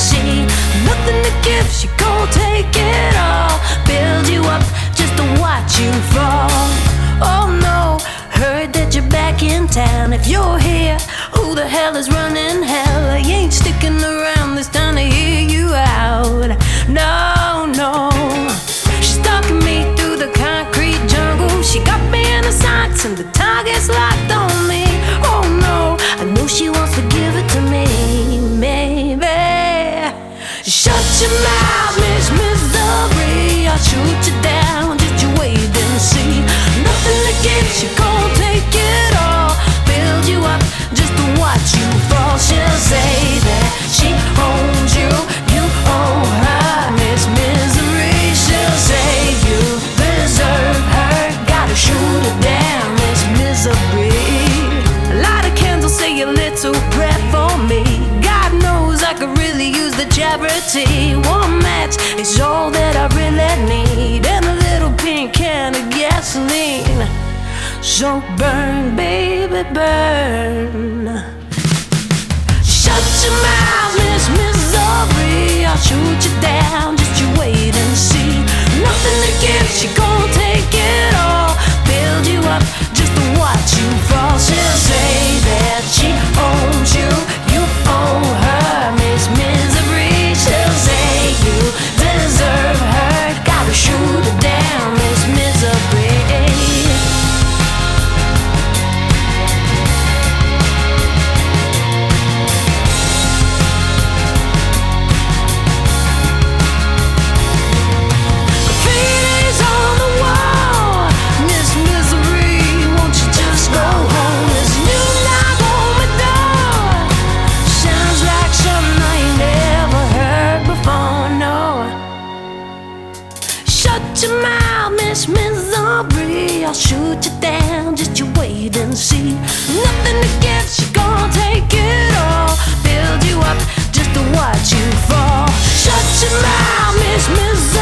see. Nothing to give, she gon' take it all. Build you up just to watch you fall. Oh no, heard that you're back in town. If you're here, who the hell is running hell? I ain't sticking around this time to hear you out. No, no, she's stalking me through the concrete jungle. She got me in the sights and the target's locked on me. Oh no, I know she wants to give it to me, maybe. Shut your mouth, Miss Misery, I'll shoot you down, just you wait and see. Nothing to give, she gon' take it all. Build you up just to watch you fall. She'll say that she owns you, you own her. Miss Misery, she'll say you deserve her. Gotta shoot her down, Miss Misery. A lot of candles say a little prayer for me. God knows I could really use the charity. One match is all that I really need, and a little pink can of gasoline. So burn, baby, burn. Shut your mouth, Miss Misery, I'll shoot you down, just you wait and see. Nothing to give, she gon' take it all. Build you up just to watch you fall. She'll say that she owns you, you own her. Miss Misery, she'll say you deserve her. Gotta shoot her down, Miss Misery. Shut your mouth, Miss Misery, I'll shoot you down, just you wait and see. Nothing to give, she gon' take it all. Build you up just to watch you fall. Shut your mouth, Miss Misery.